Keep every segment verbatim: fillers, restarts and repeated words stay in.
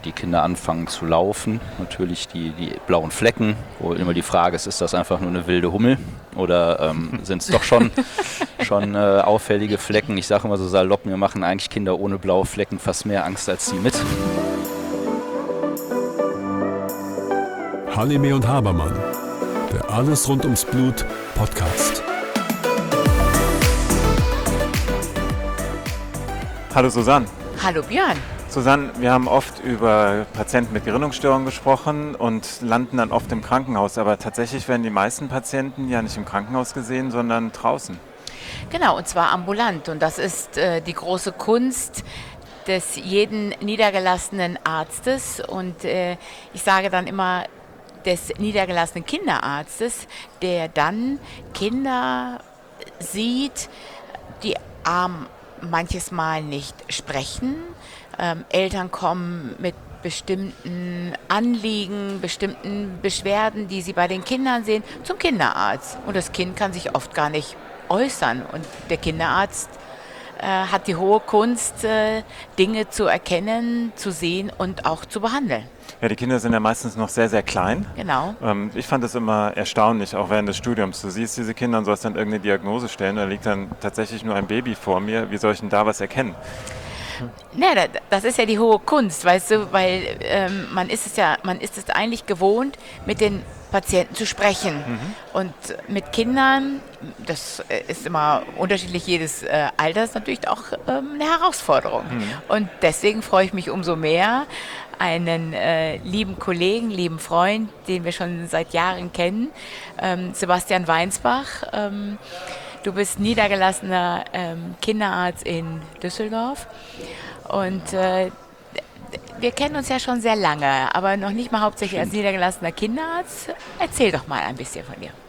die Kinder anfangen zu laufen. Natürlich die, die blauen Flecken, wo immer die Frage ist, ist das einfach nur eine wilde Hummel oder ähm, sind es doch schon, schon äh, auffällige Flecken. Ich sage immer so salopp, mir machen eigentlich Kinder ohne blaue Flecken fast mehr Angst als die mit. Halime und Habermann, der Alles rund ums Blut Podcast. Hallo Susanne. Hallo Björn. Susanne, wir haben oft über Patienten mit Gerinnungsstörungen gesprochen und landen dann oft im Krankenhaus. Aber tatsächlich werden die meisten Patienten ja nicht im Krankenhaus gesehen, sondern draußen. Genau, und zwar ambulant. Und das ist äh, die große Kunst des jeden niedergelassenen Arztes. Und äh, ich sage dann immer des niedergelassenen Kinderarztes, der dann Kinder sieht, die arm manches Mal nicht sprechen. Ähm, Eltern kommen mit bestimmten Anliegen, bestimmten Beschwerden, die sie bei den Kindern sehen, zum Kinderarzt. Und das Kind kann sich oft gar nicht äußern. Und der Kinderarzt äh, hat die hohe Kunst, äh, Dinge zu erkennen, zu sehen und auch zu behandeln. Ja, die Kinder sind ja meistens noch sehr, sehr klein. Genau. Ähm, ich fand das immer erstaunlich, auch während des Studiums. Du siehst diese Kinder und sollst dann irgendeine Diagnose stellen, da liegt dann tatsächlich nur ein Baby vor mir. Wie soll ich denn da was erkennen? Ja, das ist ja die hohe Kunst, weißt du, weil ähm, man ist es ja, man ist es eigentlich gewohnt, mit den Patienten zu sprechen. Mhm. Und mit Kindern, das ist immer unterschiedlich jedes äh, Alters, natürlich auch ähm, eine Herausforderung. Mhm. Und deswegen freue ich mich umso mehr, einen äh, lieben Kollegen, lieben Freund, den wir schon seit Jahren kennen, ähm, Sebastian Weinsbach. Ähm, du bist niedergelassener ähm, Kinderarzt in Düsseldorf und äh, wir kennen uns ja schon sehr lange, aber noch nicht mal hauptsächlich als niedergelassener Kinderarzt. Erzähl doch mal ein bisschen von dir.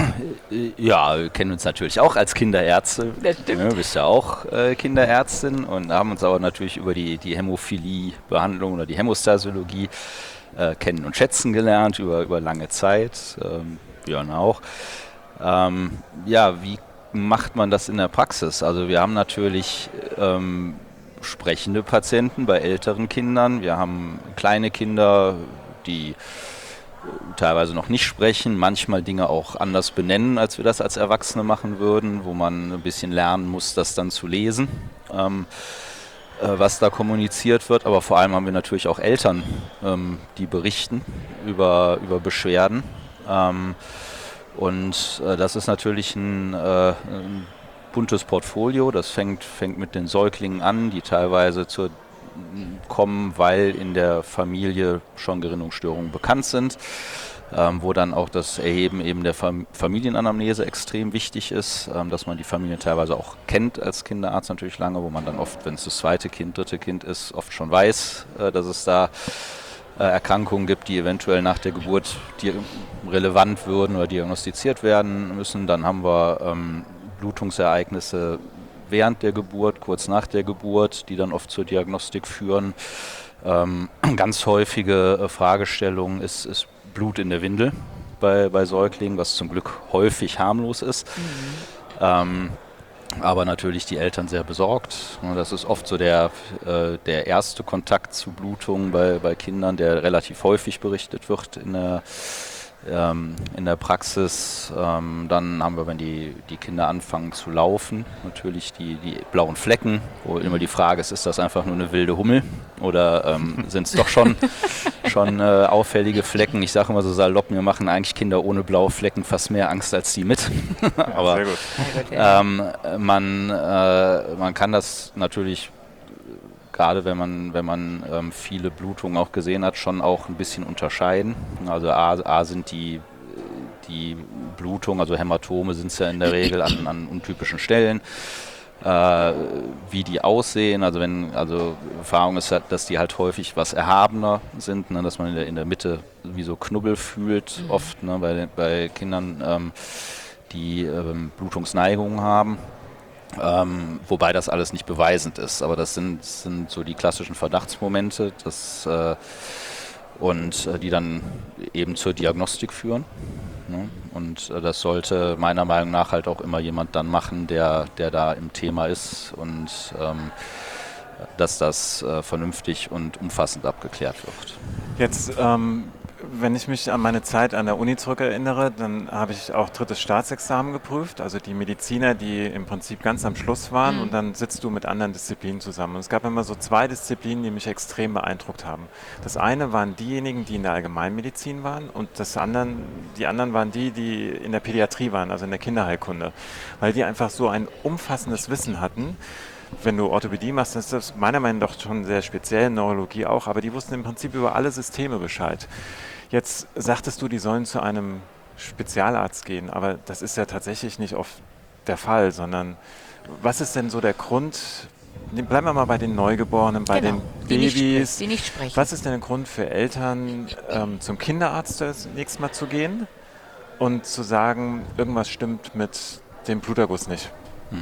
Ja, wir kennen uns natürlich auch als Kinderärzte. Das stimmt. Ja, du bist ja auch äh, Kinderärztin und haben uns aber natürlich über die, die Hämophilie-Behandlung oder die Hämostasiologie äh, kennen und schätzen gelernt über, über lange Zeit. Ähm, Björn auch. Ähm, ja, wie macht man das in der Praxis? Also wir haben natürlich ähm, sprechende Patienten bei älteren Kindern. Wir haben kleine Kinder, die teilweise noch nicht sprechen, manchmal Dinge auch anders benennen, als wir das als Erwachsene machen würden, wo man ein bisschen lernen muss, das dann zu lesen, ähm, äh, was da kommuniziert wird. Aber vor allem haben wir natürlich auch Eltern, ähm, die berichten über, über Beschwerden. Ähm, und äh, das ist natürlich ein, äh, ein buntes Portfolio. Das fängt, fängt mit den Säuglingen an, die teilweise zur kommen, weil in der Familie schon Gerinnungsstörungen bekannt sind, ähm, wo dann auch das Erheben eben der Fam- Familienanamnese extrem wichtig ist, ähm, dass man die Familie teilweise auch kennt als Kinderarzt natürlich lange, wo man dann oft, wenn es das zweite Kind, dritte Kind ist, oft schon weiß, äh, dass es da äh, Erkrankungen gibt, die eventuell nach der Geburt die relevant würden oder diagnostiziert werden müssen. Dann haben wir ähm, Blutungsereignisse während der Geburt, kurz nach der Geburt, die dann oft zur Diagnostik führen. Ähm, ganz häufige äh, Fragestellung ist, ist Blut in der Windel bei, bei Säuglingen, was zum Glück häufig harmlos ist. Mhm. Ähm, aber natürlich die Eltern sehr besorgt. Das ist oft so der, äh, der erste Kontakt zu Blutungen bei, bei Kindern, der relativ häufig berichtet wird in der Ähm, in der Praxis. Ähm, dann haben wir, wenn die, die Kinder anfangen zu laufen, natürlich die, die blauen Flecken, wo immer die Frage ist, ist das einfach nur eine wilde Hummel oder ähm, sind es doch schon, schon äh, auffällige Flecken. Ich sage immer so salopp, mir machen eigentlich Kinder ohne blaue Flecken fast mehr Angst als die mit. Aber sehr gut. Ähm, man, äh, man kann das natürlich gerade wenn man, wenn man ähm, viele Blutungen auch gesehen hat, schon auch ein bisschen unterscheiden. Also A, A sind die, die Blutungen, also Hämatome sind es ja in der Regel an, an untypischen Stellen. Äh, wie die aussehen, also wenn, also Erfahrung ist halt, dass die halt häufig was erhabener sind, ne, dass man in der, in der Mitte wie so Knubbel fühlt, mhm. oft ne, bei, bei Kindern, ähm, die ähm, Blutungsneigungen haben. Ähm, wobei das alles nicht beweisend ist, aber das sind, sind so die klassischen Verdachtsmomente, das, äh, und äh, die dann eben zur Diagnostik führen. Ne? Und äh, das sollte meiner Meinung nach halt auch immer jemand dann machen, der, der da im Thema ist und ähm, dass das äh, vernünftig und umfassend abgeklärt wird. Jetzt, ähm, wenn ich mich an meine Zeit an der Uni zurückerinnere, dann habe ich auch drittes Staatsexamen geprüft, also die Mediziner, die im Prinzip ganz am Schluss waren, Mhm. und dann sitzt du mit anderen Disziplinen zusammen. Und es gab immer so zwei Disziplinen, die mich extrem beeindruckt haben. Das eine waren diejenigen, die in der Allgemeinmedizin waren, und das anderen, die anderen waren die, die in der Pädiatrie waren, also in der Kinderheilkunde, weil die einfach so ein umfassendes Wissen hatten. Wenn du Orthopädie machst, dann ist das meiner Meinung nach doch schon sehr speziell, Neurologie auch, aber die wussten im Prinzip über alle Systeme Bescheid. Jetzt sagtest du, die sollen zu einem Spezialarzt gehen, aber das ist ja tatsächlich nicht oft der Fall, sondern was ist denn so der Grund? Bleiben wir mal bei den Neugeborenen, bei Genau, den die nicht Babys. sprechen, die nicht sprechen. Was ist denn der Grund für Eltern, ähm, zum Kinderarzt zunächst mal zu gehen und zu sagen, irgendwas stimmt mit dem Bluterguss nicht?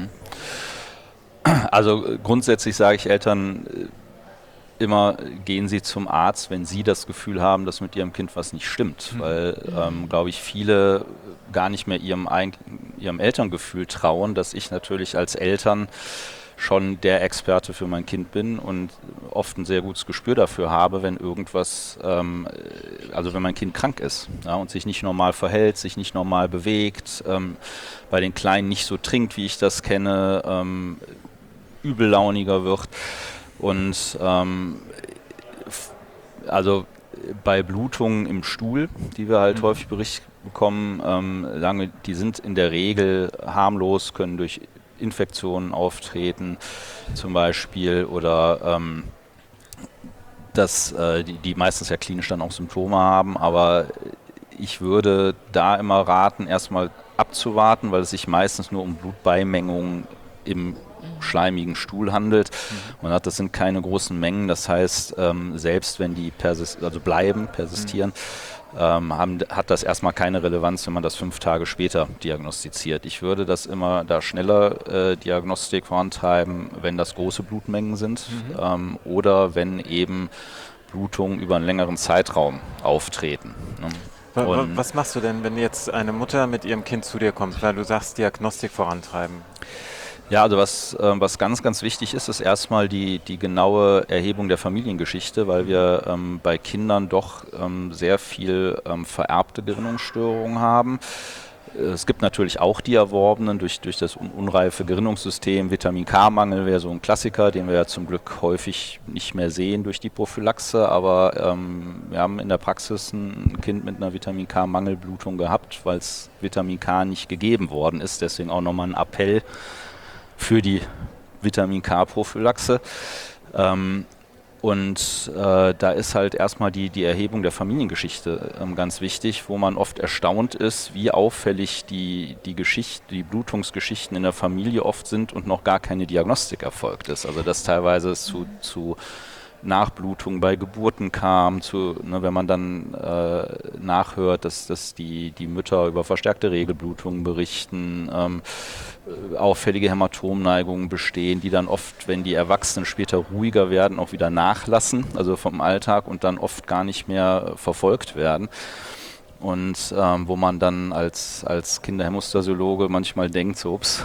Also äh, grundsätzlich sage ich Eltern äh, immer, gehen Sie zum Arzt, wenn Sie das Gefühl haben, dass mit Ihrem Kind was nicht stimmt. Mhm. Weil, ähm, glaube ich, viele gar nicht mehr ihrem, Eig ihrem Elterngefühl trauen, dass ich natürlich als Eltern schon der Experte für mein Kind bin und oft ein sehr gutes Gespür dafür habe, wenn irgendwas, ähm, also wenn mein Kind krank ist, ja, und sich nicht normal verhält, sich nicht normal bewegt, ähm, bei den Kleinen nicht so trinkt, wie ich das kenne, ähm, übellauniger wird. Und ähm, f- also bei Blutungen im Stuhl, die wir halt Mhm. häufig berichtet bekommen, ähm, sagen wir, die sind in der Regel harmlos, können durch Infektionen auftreten zum Beispiel, oder ähm, dass äh, die, die meistens ja klinisch dann auch Symptome haben, aber ich würde da immer raten, erstmal abzuwarten, weil es sich meistens nur um Blutbeimengungen im schleimigen Stuhl handelt. Man hat, das sind keine großen Mengen, das heißt, ähm, selbst wenn die persis also bleiben, persistieren, ähm, haben, hat das erstmal keine Relevanz, wenn man das fünf Tage später diagnostiziert. Ich würde das immer da schneller äh, Diagnostik vorantreiben, wenn das große Blutmengen sind, ähm, oder wenn eben Blutungen über einen längeren Zeitraum auftreten. Ne? Wa- wa- Und- Was machst du denn, wenn jetzt eine Mutter mit ihrem Kind zu dir kommt, weil du sagst, Diagnostik vorantreiben? Ja, also was, ähm, was ganz, ganz wichtig ist, ist erstmal die, die genaue Erhebung der Familiengeschichte, weil wir ähm, bei Kindern doch ähm, sehr viel ähm, vererbte Gerinnungsstörungen haben. Es gibt natürlich auch die erworbenen durch, durch das un unreife Gerinnungssystem. Vitamin-K-Mangel wäre so ein Klassiker, den wir ja zum Glück häufig nicht mehr sehen durch die Prophylaxe. Aber ähm, wir haben in der Praxis ein Kind mit einer Vitamin-K-Mangelblutung gehabt, weil es Vitamin K nicht gegeben worden ist. Deswegen auch nochmal ein Appell für die Vitamin-K-Prophylaxe. Ähm, und äh, da ist halt erstmal die, die Erhebung der Familiengeschichte ähm, ganz wichtig, wo man oft erstaunt ist, wie auffällig die, die, Geschichte, die Blutungsgeschichten in der Familie oft sind und noch gar keine Diagnostik erfolgt ist. Also dass teilweise es zu, zu Nachblutung bei Geburten kam, zu, ne, wenn man dann äh, nachhört, dass, dass die, die Mütter über verstärkte Regelblutungen berichten, ähm, auffällige Hämatomneigungen bestehen, die dann oft, wenn die Erwachsenen später ruhiger werden, auch wieder nachlassen, also vom Alltag, und dann oft gar nicht mehr verfolgt werden. Und ähm, wo man dann als, als Kinderhämostasiologe manchmal denkt, so ups.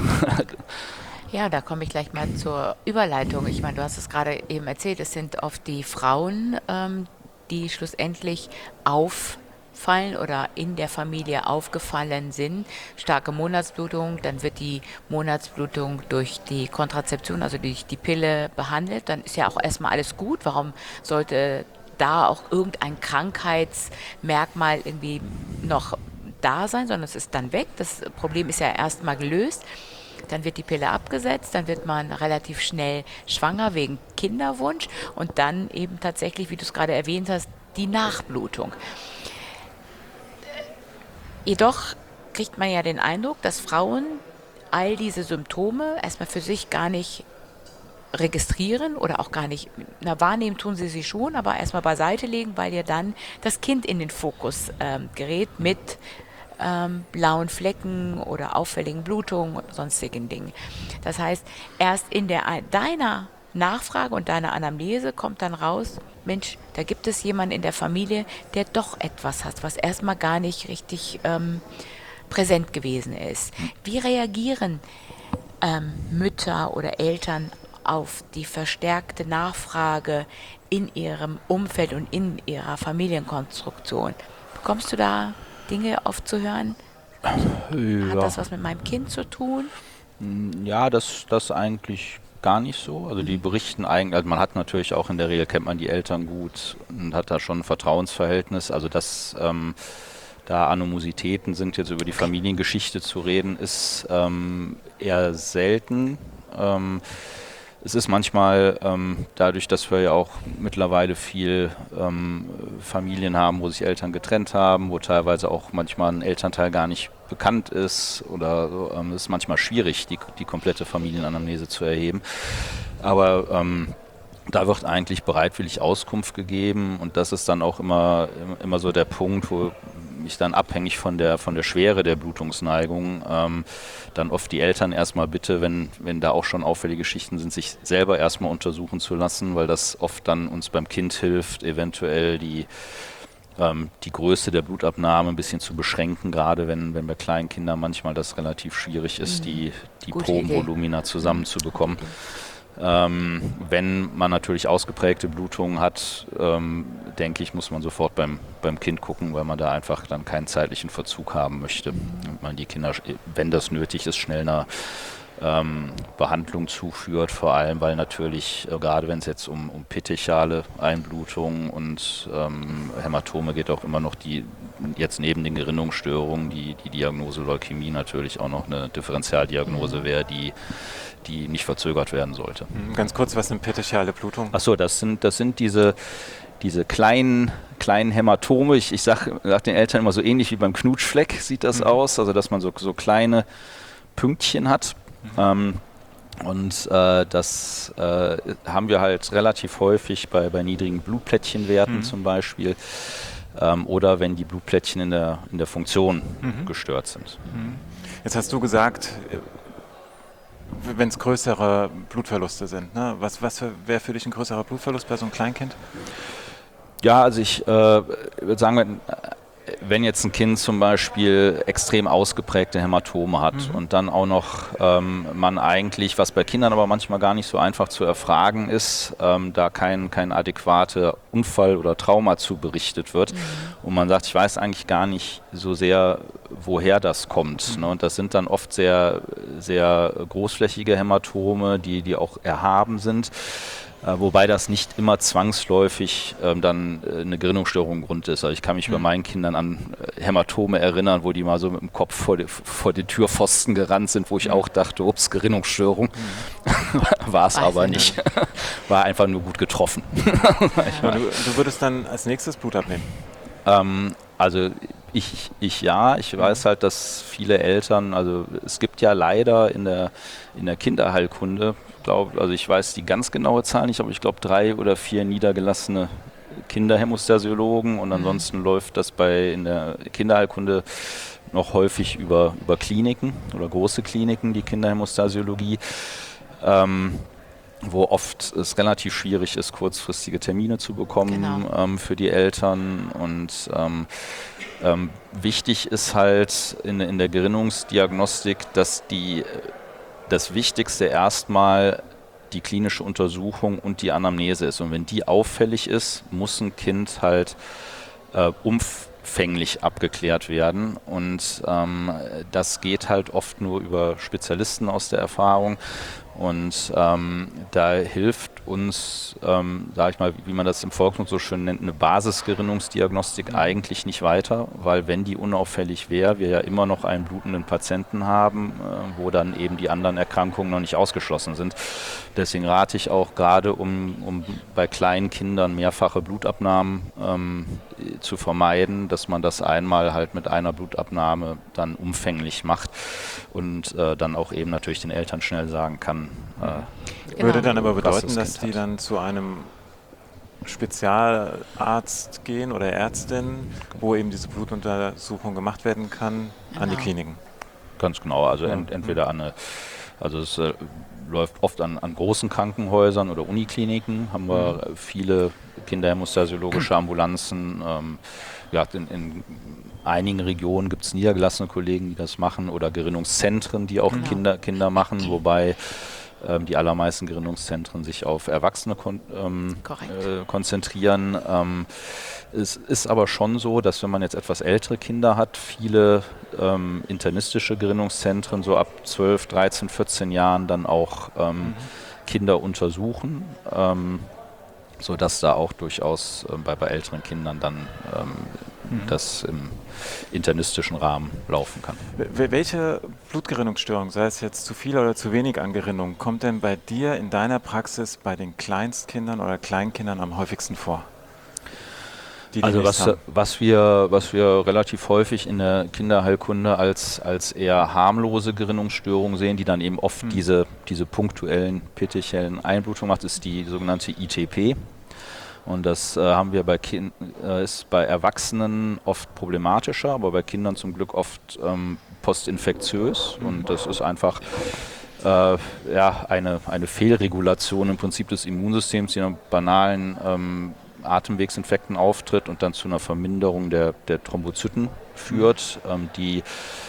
Ja, da komme ich gleich mal zur Überleitung. Ich meine, du hast es gerade eben erzählt, es sind oft die Frauen, ähm, die schlussendlich auffallen oder in der Familie aufgefallen sind. Starke Monatsblutung, dann wird die Monatsblutung durch die Kontrazeption, also durch die Pille behandelt. Dann ist ja auch erstmal alles gut. Warum sollte da auch irgendein Krankheitsmerkmal irgendwie noch da sein, sondern es ist dann weg. Das Problem ist ja erstmal gelöst. Dann wird die Pille abgesetzt, dann wird man relativ schnell schwanger wegen Kinderwunsch und dann eben tatsächlich, wie du es gerade erwähnt hast, die Nachblutung. Jedoch kriegt man ja den Eindruck, dass Frauen all diese Symptome erstmal für sich gar nicht registrieren oder auch gar nicht, na, wahrnehmen tun sie sie schon, aber erstmal beiseite legen, weil ja dann das Kind in den Fokus ähm, gerät mit ähm, blauen Flecken oder auffälligen Blutungen und sonstigen Dingen. Das heißt, erst in der deiner Nachfrage und deiner Anamnese kommt dann raus, Mensch, da gibt es jemanden in der Familie, der doch etwas hat, was erstmal gar nicht richtig ähm, präsent gewesen ist. Wie reagieren ähm, Mütter oder Eltern auf die verstärkte Nachfrage in ihrem Umfeld und in ihrer Familienkonstruktion. Bekommst du da Dinge oft zu hören? Ja. Hat das was mit meinem Kind zu tun? Ja, das, das eigentlich gar nicht so. Also die berichten eigentlich, also man hat natürlich auch in der Regel, kennt man die Eltern gut und hat da schon ein Vertrauensverhältnis. Also dass ähm, da Animositäten sind, jetzt über die Familiengeschichte zu reden, ist ähm, eher selten. Ähm, Es ist manchmal ähm, dadurch, dass wir ja auch mittlerweile viel ähm, Familien haben, wo sich Eltern getrennt haben, wo teilweise auch manchmal ein Elternteil gar nicht bekannt ist oder so, ähm, es ist manchmal schwierig, die, die komplette Familienanamnese zu erheben. Aber ähm, da wird eigentlich bereitwillig Auskunft gegeben und das ist dann auch immer, immer so der Punkt, wo ich dann abhängig von der, von der Schwere der Blutungsneigung ähm, dann oft die Eltern erstmal bitte, wenn, wenn da auch schon auffällige Geschichten sind, sich selber erstmal untersuchen zu lassen, weil das oft dann uns beim Kind hilft, eventuell die, ähm, die Größe der Blutabnahme ein bisschen zu beschränken, gerade wenn, wenn bei kleinen Kindern manchmal das relativ schwierig ist, mhm. die, die Probenvolumina zusammenzubekommen. Okay. Ähm, wenn man natürlich ausgeprägte Blutungen hat, ähm, denke ich, muss man sofort beim, beim Kind gucken, weil man da einfach dann keinen zeitlichen Verzug haben möchte. Und man die Kinder, wenn das nötig ist, schnell einer ähm, Behandlung zuführt, vor allem, weil natürlich, äh, gerade wenn es jetzt um, um petechiale Einblutungen und ähm, Hämatome geht, auch immer noch die, jetzt neben den Gerinnungsstörungen, die, die Diagnose Leukämie natürlich auch noch eine Differentialdiagnose wäre, die die nicht verzögert werden sollte. Ganz kurz, was sind petechiale Blutungen? Achso, das sind, das sind diese, diese kleinen, kleinen Hämatome. Ich, ich sage sag den Eltern immer so ähnlich wie beim Knutschfleck sieht das mhm. aus, also dass man so, so kleine Pünktchen hat. Mhm. Ähm, und äh, das äh, haben wir halt relativ häufig bei, bei niedrigen Blutplättchenwerten mhm. zum Beispiel. Ähm, oder wenn die Blutplättchen in der, in der Funktion mhm. gestört sind. Mhm. Jetzt hast du gesagt, wenn es größere Blutverluste sind, ne? Was, was wäre für dich ein größerer Blutverlust bei so einem Kleinkind? Ja, also ich äh, würde sagen, wenn jetzt ein Kind zum Beispiel extrem ausgeprägte Hämatome hat mhm. und dann auch noch ähm, man eigentlich, was bei Kindern aber manchmal gar nicht so einfach zu erfragen ist, ähm, da kein, kein adäquater Unfall oder Trauma zu berichtet wird mhm. und man sagt, ich weiß eigentlich gar nicht so sehr, woher das kommt. Mhm. Ne? Und das sind dann oft sehr, sehr großflächige Hämatome, die, die auch erhaben sind. Äh, wobei das nicht immer zwangsläufig ähm, dann äh, eine Gerinnungsstörung im Grund ist. Also ich kann mich mhm. bei meinen Kindern an äh, Hämatome erinnern, wo die mal so mit dem Kopf vor, die, vor den Türpfosten gerannt sind, wo ich mhm. auch dachte, ups, Gerinnungsstörung. Mhm. War es aber nicht. War einfach nur gut getroffen. Ja, du, du würdest dann als nächstes Blut abnehmen? Ähm, also ich, ich ja, ich weiß halt, dass viele Eltern, also es gibt ja leider in der, in der Kinderheilkunde, glaub, also ich weiß die ganz genaue Zahl nicht, aber ich glaube drei oder vier niedergelassene Kinderhämostasiologen und ansonsten mhm. läuft das bei in der Kinderheilkunde noch häufig über, über Kliniken oder große Kliniken, die Kinderhämostasiologie, ähm, wo oft es relativ schwierig ist, kurzfristige Termine zu bekommen genau. ähm, für die Eltern und ähm, ähm, wichtig ist halt in, in der Gerinnungsdiagnostik, dass die das Wichtigste erstmal die klinische Untersuchung und die Anamnese ist. Und wenn die auffällig ist, muss ein Kind halt äh, umfänglich abgeklärt werden. Und ähm, das geht halt oft nur über Spezialisten aus der Erfahrung. Und ähm, da hilft uns, ähm, sage ich mal, wie man das im Volksmund so schön nennt, eine Basisgerinnungsdiagnostik mhm. eigentlich nicht weiter, weil wenn die unauffällig wäre, wir ja immer noch einen blutenden Patienten haben, äh, wo dann eben die anderen Erkrankungen noch nicht ausgeschlossen sind. Deswegen rate ich auch gerade, um, um bei kleinen Kindern mehrfache Blutabnahmen ähm, zu vermeiden, dass man das einmal halt mit einer Blutabnahme dann umfänglich macht und äh, dann auch eben natürlich den Eltern schnell sagen kann. Äh, genau. Würde dann aber bedeuten, das dass die hat. dann zu einem Spezialarzt gehen oder Ärztin, wo eben diese Blutuntersuchung gemacht werden kann, genau. an die Kliniken? Ganz genau, also ent, entweder an eine, also es äh, läuft oft an, an großen Krankenhäusern oder Unikliniken, haben wir mhm. viele kinderhämostasiologische Ambulanzen, ähm, ja, in, in einigen Regionen gibt es niedergelassene Kollegen, die das machen oder Gerinnungszentren, die auch genau. Kinder, Kinder machen, wobei ähm, die allermeisten Gerinnungszentren sich auf Erwachsene kon ähm, äh, konzentrieren. Ähm, es ist aber schon so, dass wenn man jetzt etwas ältere Kinder hat, viele ähm, internistische Gerinnungszentren so ab zwölf, dreizehn, vierzehn Jahren dann auch ähm, mhm. Kinder untersuchen, ähm, sodass da auch durchaus ähm, bei, bei älteren Kindern dann ähm, mhm. das im internistischen Rahmen laufen kann. Welche Blutgerinnungsstörung, sei es jetzt zu viel oder zu wenig an Gerinnung, kommt denn bei dir in deiner Praxis bei den Kleinstkindern oder Kleinkindern am häufigsten vor? Die, die also was, was, wir, was wir relativ häufig in der Kinderheilkunde als, als eher harmlose Gerinnungsstörung sehen, die dann eben oft hm. diese, diese punktuellen petechiellen Einblutungen macht, ist die sogenannte I T P. Und das äh, haben wir bei kind, äh, ist bei Erwachsenen oft problematischer, aber bei Kindern zum Glück oft ähm, postinfektiös. Und das ist einfach äh, ja, eine, eine Fehlregulation im Prinzip des Immunsystems, die in einer banalen ähm, Atemwegsinfekten auftritt und dann zu einer Verminderung der, der Thrombozyten führt, ähm, die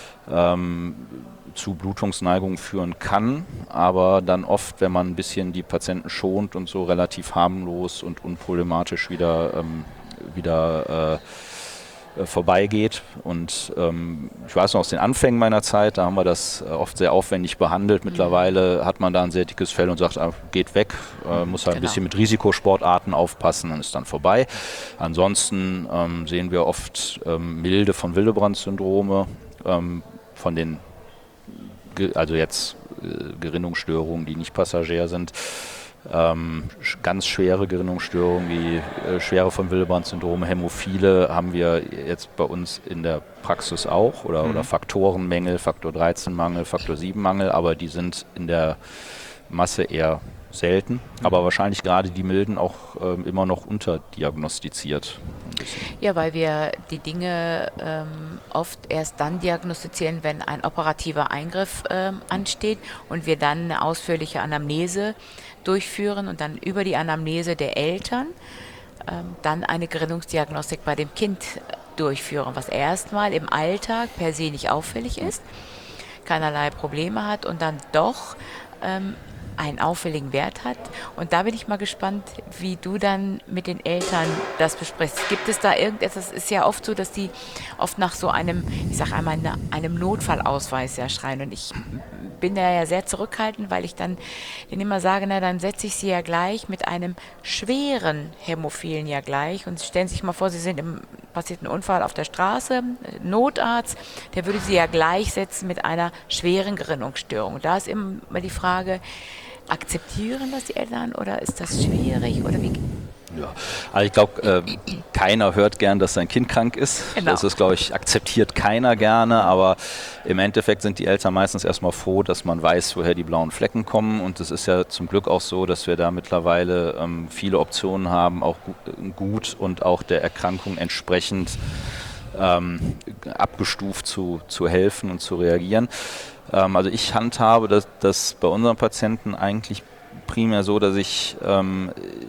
ähm, zu Blutungsneigungen führen kann, aber dann oft, wenn man ein bisschen die Patienten schont und so relativ harmlos und unproblematisch wieder, ähm, wieder äh, äh, vorbeigeht. Und ähm, ich weiß noch aus den Anfängen meiner Zeit, da haben wir das äh, oft sehr aufwendig behandelt. Mittlerweile mhm. hat man da ein sehr dickes Fell und sagt, ah, geht weg, äh, muss halt genau. ein bisschen mit Risikosportarten aufpassen und ist dann vorbei. Ansonsten ähm, sehen wir oft ähm, milde von Willebrand-Syndrome, ähm, von den also jetzt äh, Gerinnungsstörungen, die nicht passagier sind, ähm, ganz schwere Gerinnungsstörungen wie äh, schwere von Willebrand-Syndrom, Hämophile haben wir jetzt bei uns in der Praxis auch oder, mhm. oder Faktorenmängel, Faktor dreizehn Mangel, Faktor sieben Mangel, aber die sind in der Masse eher selten, mhm. aber wahrscheinlich gerade die milden auch ähm, immer noch unterdiagnostiziert. Ja, weil wir die Dinge ähm, oft erst dann diagnostizieren, wenn ein operativer Eingriff ähm, ansteht und wir dann eine ausführliche Anamnese durchführen und dann über die Anamnese der Eltern ähm, dann eine Gerinnungsdiagnostik bei dem Kind durchführen, was erstmal im Alltag per se nicht auffällig ist, keinerlei Probleme hat und dann doch ähm, einen auffälligen Wert hat. Und da bin ich mal gespannt, wie du dann mit den Eltern das besprichst. Gibt es da irgendetwas? Es ist ja oft so, dass die oft nach so einem, ich sage einmal, einem Notfallausweis ja schreien. Und ich bin da ja sehr zurückhaltend, weil ich dann denen immer sage, na, dann setze ich sie ja gleich mit einem schweren Hämophilen ja gleich. Und stellen Sie sich mal vor, Sie sind im passierten Unfall auf der Straße, Notarzt, der würde sie ja gleichsetzen mit einer schweren Gerinnungsstörung. Da ist immer die Frage, akzeptieren das die Eltern oder ist das schwierig oder wie? Ja, also ich glaube, äh, keiner hört gern, dass sein Kind krank ist. Genau. Das ist, glaube ich, akzeptiert keiner gerne, aber im Endeffekt sind die Eltern meistens erstmal froh, dass man weiß, woher die blauen Flecken kommen. Und es ist ja zum Glück auch so, dass wir da mittlerweile ähm, viele Optionen haben, auch gut, gut und auch der Erkrankung entsprechend ähm, abgestuft zu, zu helfen und zu reagieren. Ähm, also ich handhabe das, das bei unseren Patienten eigentlich primär so, dass ich ähm,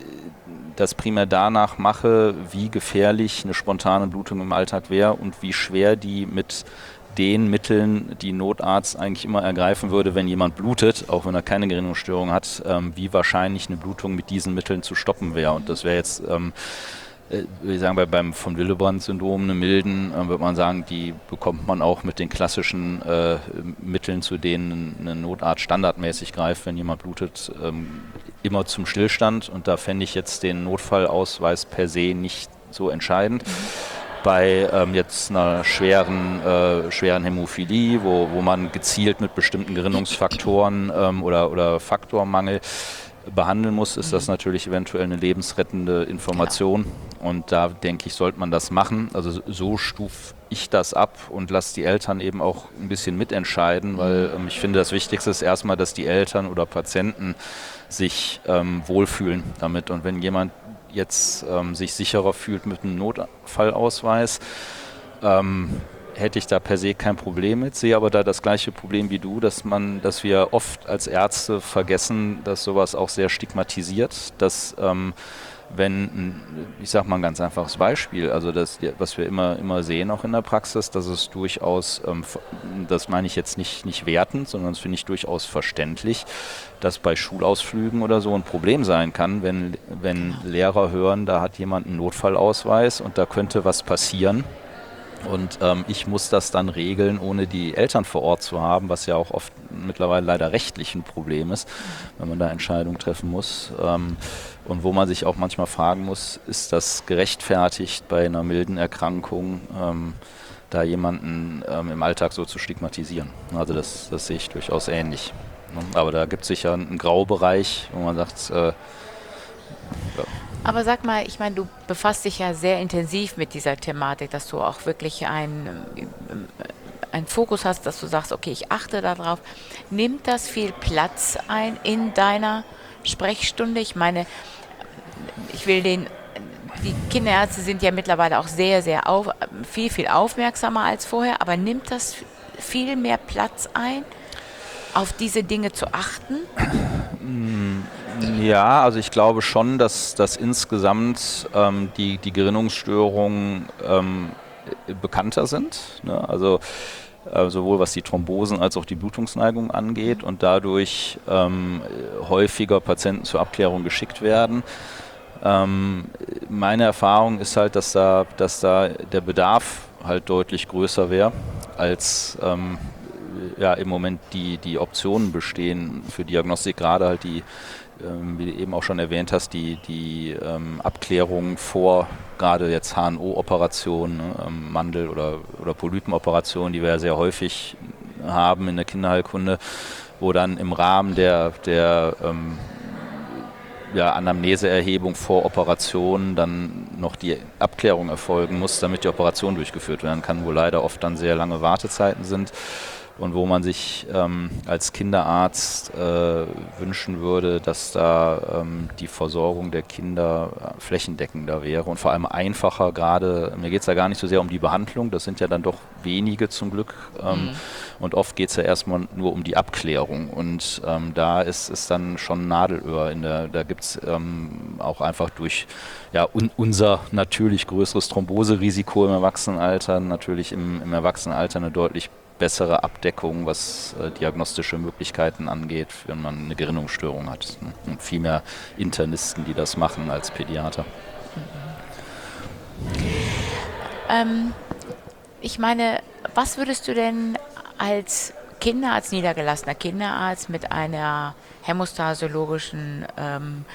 das primär danach mache, wie gefährlich eine spontane Blutung im Alltag wäre und wie schwer die mit den Mitteln, die ein Notarzt eigentlich immer ergreifen würde, wenn jemand blutet, auch wenn er keine Gerinnungsstörung hat, ähm, wie wahrscheinlich eine Blutung mit diesen Mitteln zu stoppen wäre. Und das wäre jetzt, ähm, äh, würde ich sagen, bei, beim von Willebrand-Syndrom, eine milden, äh, würde man sagen, die bekommt man auch mit den klassischen äh, Mitteln, zu denen ein Notarzt standardmäßig greift, wenn jemand blutet, ähm, immer zum Stillstand. Und da fände ich jetzt den Notfallausweis per se nicht so entscheidend. Mhm. Bei ähm, jetzt einer schweren, äh, schweren Hämophilie, wo, wo man gezielt mit bestimmten Gerinnungsfaktoren ähm, oder, oder Faktormangel behandeln muss, ist das natürlich eventuell eine lebensrettende Information. Genau. Und da denke ich, sollte man das machen. Also so stufe ich das ab und lasse die Eltern eben auch ein bisschen mitentscheiden, weil ähm, ich finde, das Wichtigste ist erstmal, dass die Eltern oder Patienten sich ähm, wohlfühlen damit. Und wenn jemand jetzt ähm, sich sicherer fühlt mit einem Notfallausweis, ähm, hätte ich da per se kein Problem mit, sehe aber da das gleiche Problem wie du, dass man, dass wir oft als Ärzte vergessen, dass sowas auch sehr stigmatisiert, dass ähm, wenn, ich sage mal ein ganz einfaches Beispiel, also das, was wir immer, immer sehen auch in der Praxis, dass es durchaus, ähm, das meine ich jetzt nicht, nicht wertend, sondern das finde ich durchaus verständlich, dass bei Schulausflügen oder so ein Problem sein kann, wenn, wenn Lehrer hören, da hat jemand einen Notfallausweis und da könnte was passieren. Und ähm, ich muss das dann regeln, ohne die Eltern vor Ort zu haben, was ja auch oft mittlerweile leider rechtlich ein Problem ist, wenn man da Entscheidungen treffen muss. Ähm, und wo man sich auch manchmal fragen muss, ist das gerechtfertigt bei einer milden Erkrankung, ähm, da jemanden ähm, im Alltag so zu stigmatisieren. Also das, das sehe ich durchaus ähnlich. Aber da gibt es sicher einen Graubereich, wo man sagt, äh, ja. Aber sag mal, ich meine, du befasst dich ja sehr intensiv mit dieser Thematik, dass du auch wirklich einen, einen Fokus hast, dass du sagst, okay, ich achte darauf. Nimmt das viel Platz ein in deiner Sprechstunde? Ich meine, ich will den, die Kinderärzte sind ja mittlerweile auch sehr, sehr auf, viel, viel aufmerksamer als vorher, aber nimmt das viel mehr Platz ein, auf diese Dinge zu achten? Ja, also ich glaube schon, dass, dass insgesamt ähm, die, die Gerinnungsstörungen ähm, bekannter sind. Ne? Also äh, sowohl was die Thrombosen als auch die Blutungsneigung angeht und dadurch ähm, häufiger Patienten zur Abklärung geschickt werden. Ähm, meine Erfahrung ist halt, dass da, dass da der Bedarf halt deutlich größer wäre, als ähm, ja, im Moment die, die Optionen bestehen für Diagnostik, gerade halt die, ähm, wie du eben auch schon erwähnt hast, die, die ähm, Abklärung vor gerade jetzt H N O-Operationen, ne, ähm, Mandel- oder, oder Polypenoperationen, die wir ja sehr häufig haben in der Kinderheilkunde, wo dann im Rahmen der, der ähm, ja, Anamneseerhebung vor Operationen dann noch die Abklärung erfolgen muss, damit die Operation durchgeführt werden kann, wo leider oft dann sehr lange Wartezeiten sind. Und wo man sich ähm, als Kinderarzt äh, wünschen würde, dass da ähm, die Versorgung der Kinder äh, flächendeckender wäre und vor allem einfacher. Gerade, mir geht es ja gar nicht so sehr um die Behandlung, das sind ja dann doch wenige zum Glück. Ähm, mhm. Und oft geht es ja erstmal nur um die Abklärung. Und ähm, da ist es dann schon Nadelöhr. In der, da gibt es ähm, auch einfach durch ja, un, unser natürlich größeres Thromboserisiko im Erwachsenenalter, natürlich im, im Erwachsenenalter eine deutlich bessere Abdeckung, was äh, diagnostische Möglichkeiten angeht, wenn man eine Gerinnungsstörung hat. Ne? Und viel mehr Internisten, die das machen, als Pädiater. Ähm, ich meine, was würdest du denn als Kinderarzt, niedergelassener Kinderarzt mit einer hämostasiologischen ähm,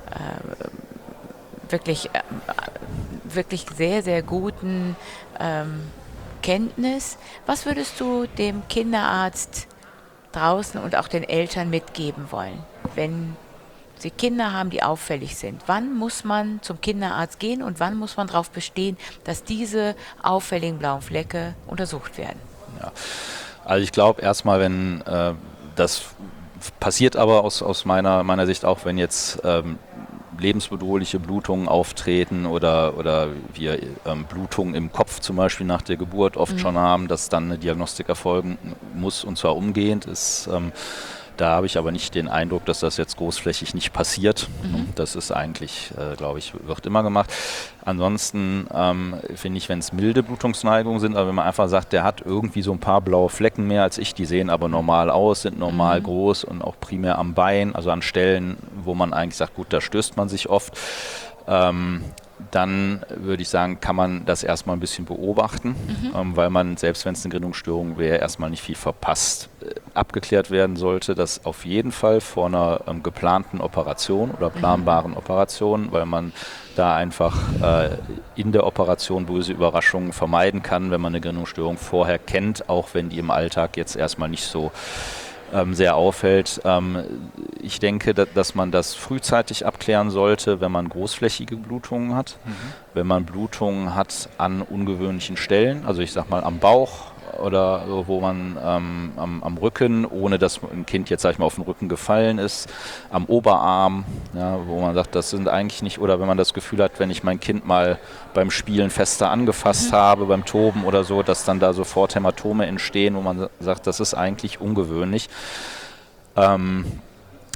äh, wirklich, äh, wirklich sehr, sehr guten ähm, Kenntnis. Was würdest du dem Kinderarzt draußen und auch den Eltern mitgeben wollen, wenn sie Kinder haben, die auffällig sind? Wann muss man zum Kinderarzt gehen und wann muss man darauf bestehen, dass diese auffälligen blauen Flecke untersucht werden? Ja. Also ich glaube erstmal, wenn äh, das passiert aber aus, aus meiner, meiner Sicht auch, wenn jetzt ähm, lebensbedrohliche Blutungen auftreten oder, oder wir ähm, Blutungen im Kopf zum Beispiel nach der Geburt oft mhm. schon haben, dass dann eine Diagnostik erfolgen muss und zwar umgehend ist. Ähm, da habe ich aber nicht den Eindruck, dass das jetzt großflächig nicht passiert. Mhm. Das ist eigentlich, äh, glaube ich, wird immer gemacht. Ansonsten ähm, finde ich, wenn es milde Blutungsneigungen sind, aber wenn man einfach sagt, der hat irgendwie so ein paar blaue Flecken mehr als ich, die sehen aber normal aus, sind normal mhm. groß und auch primär am Bein, also an Stellen, wo man eigentlich sagt, gut, da stößt man sich oft. Ähm, dann würde ich sagen, kann man das erstmal ein bisschen beobachten, mhm. ähm, weil man, selbst wenn es eine Gerinnungsstörung wäre, erstmal nicht viel verpasst. Äh, abgeklärt werden sollte, dass auf jeden Fall vor einer ähm, geplanten Operation oder planbaren mhm. Operation, weil man da einfach äh, in der Operation böse Überraschungen vermeiden kann, wenn man eine Gerinnungsstörung vorher kennt, auch wenn die im Alltag jetzt erstmal nicht so Ähm, sehr auffällt. Ähm, ich denke, da, dass man das frühzeitig abklären sollte, wenn man großflächige Blutungen hat, mhm. wenn man Blutungen hat an ungewöhnlichen Stellen, also ich sag mal am Bauch oder wo man ähm, am, am Rücken, ohne dass ein Kind jetzt, sag ich mal, auf den Rücken gefallen ist, am Oberarm, ja, wo man sagt, das sind eigentlich nicht, oder wenn man das Gefühl hat, wenn ich mein Kind mal beim Spielen fester angefasst mhm. habe, beim Toben oder so, dass dann da sofort Hämatome entstehen, wo man sagt, das ist eigentlich ungewöhnlich. Ähm,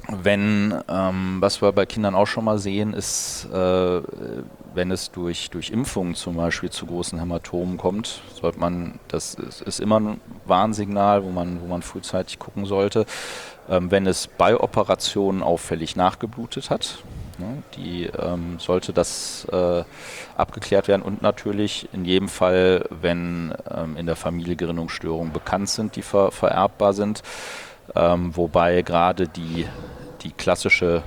Wenn, ähm, was wir bei Kindern auch schon mal sehen, ist, äh, wenn es durch, durch Impfungen zum Beispiel zu großen Hämatomen kommt, sollte man, das ist, ist immer ein Warnsignal, wo man, wo man frühzeitig gucken sollte. Ähm, wenn es bei Operationen auffällig nachgeblutet hat, ne, die, ähm, sollte das äh, abgeklärt werden und natürlich in jedem Fall, wenn ähm, in der Familie Gerinnungsstörungen bekannt sind, die ver, vererbbar sind, ähm, wobei gerade die die klassische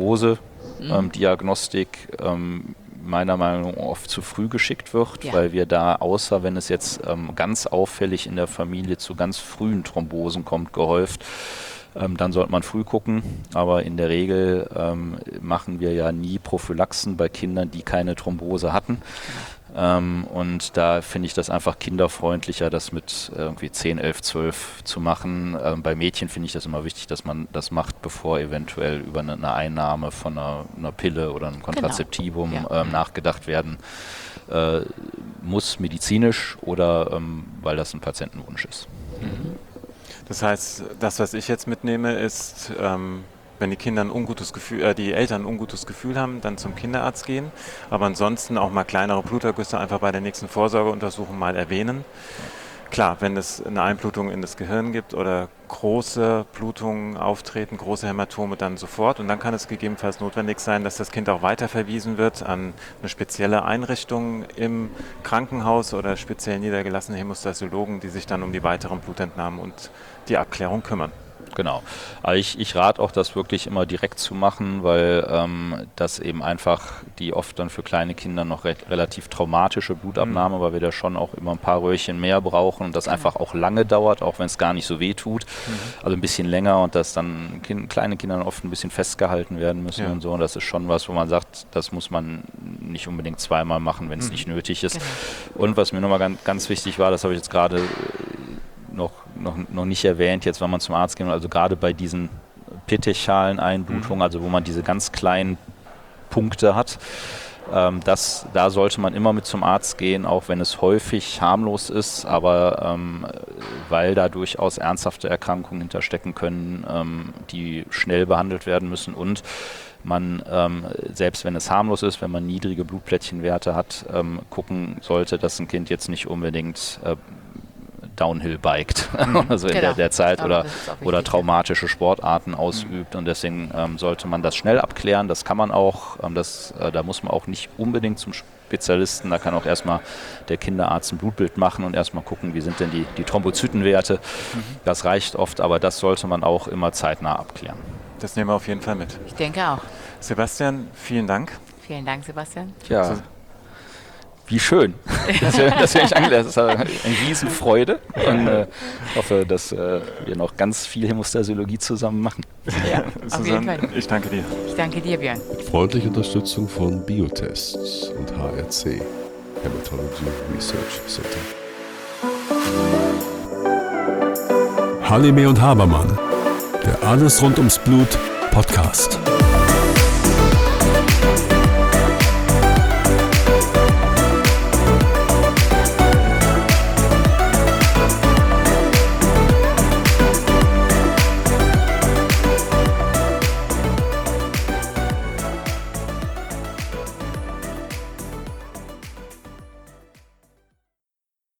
Thrombose-Diagnostik ähm, meiner Meinung nach oft zu früh geschickt wird, ja. weil wir da, außer wenn es jetzt ähm, ganz auffällig in der Familie zu ganz frühen Thrombosen kommt, gehäuft, ähm, dann sollte man früh gucken. Aber in der Regel ähm, machen wir ja nie Prophylaxen bei Kindern, die keine Thrombose hatten. Ähm, und da finde ich das einfach kinderfreundlicher, das mit irgendwie zehn, elf, zwölf zu machen. Ähm, bei Mädchen finde ich das immer wichtig, dass man das macht, bevor eventuell über eine, eine Einnahme von einer, einer Pille oder einem Kontrazeptivum genau. ja. ähm, nachgedacht werden äh, muss, medizinisch oder ähm, weil das ein Patientenwunsch ist. Mhm. Das heißt, das, was ich jetzt mitnehme, ist, ähm wenn die Kinder ein ungutes Gefühl, äh, die Eltern ein ungutes Gefühl haben, dann zum Kinderarzt gehen. Aber ansonsten auch mal kleinere Blutergüsse einfach bei der nächsten Vorsorgeuntersuchung mal erwähnen. Klar, wenn es eine Einblutung in das Gehirn gibt oder große Blutungen auftreten, große Hämatome, dann sofort. Und dann kann es gegebenenfalls notwendig sein, dass das Kind auch weiterverwiesen wird an eine spezielle Einrichtung im Krankenhaus oder speziell niedergelassene Hämostasiologen, die sich dann um die weiteren Blutentnahmen und die Abklärung kümmern. Genau. Aber ich, ich rate auch, das wirklich immer direkt zu machen, weil ähm, das eben einfach die oft dann für kleine Kinder noch re- relativ traumatische Blutabnahme, mhm. weil wir da schon auch immer ein paar Röhrchen mehr brauchen und das mhm. einfach auch lange dauert, auch wenn es gar nicht so weh tut. Mhm. Also ein bisschen länger und dass dann kind, kleine Kinder oft ein bisschen festgehalten werden müssen ja. und so. Und das ist schon was, wo man sagt, das muss man nicht unbedingt zweimal machen, wenn es mhm. nicht nötig ist. Genau. Und was mir nochmal ganz, ganz wichtig war, das habe ich jetzt gerade Noch, noch, noch nicht erwähnt, jetzt wenn man zum Arzt geht, also gerade bei diesen petechialen Einblutungen, mhm. also wo man diese ganz kleinen Punkte hat, ähm, das, da sollte man immer mit zum Arzt gehen, auch wenn es häufig harmlos ist, aber ähm, weil da durchaus ernsthafte Erkrankungen hinterstecken können, ähm, die schnell behandelt werden müssen und man, ähm, selbst wenn es harmlos ist, wenn man niedrige Blutplättchenwerte hat, ähm, gucken sollte, dass ein Kind jetzt nicht unbedingt äh, Downhill biked, mhm. also in genau. der, der Zeit oder, oder traumatische Sportarten ausübt mhm. und deswegen ähm, sollte man das schnell abklären, das kann man auch, ähm, das, äh, da muss man auch nicht unbedingt zum Spezialisten, da kann auch erstmal der Kinderarzt ein Blutbild machen und erstmal gucken, wie sind denn die, die Thrombozytenwerte, mhm. das reicht oft, aber das sollte man auch immer zeitnah abklären. Das nehmen wir auf jeden Fall mit. Ich denke auch. Sebastian, vielen Dank. Vielen Dank, Sebastian. Ja. Also, wie schön, dass wir, dass wir nicht angelernt haben. Das ist eine Riesenfreude und äh, hoffe, dass äh, wir noch ganz viel Hämostasiologie zusammen machen. Ja, auf jeden Fall. Ich danke dir. Ich danke dir, Björn. Freundliche Unterstützung von Biotests und H R C, Hematology Research Center. Halime und Habermann, der Alles rund ums Blut Podcast.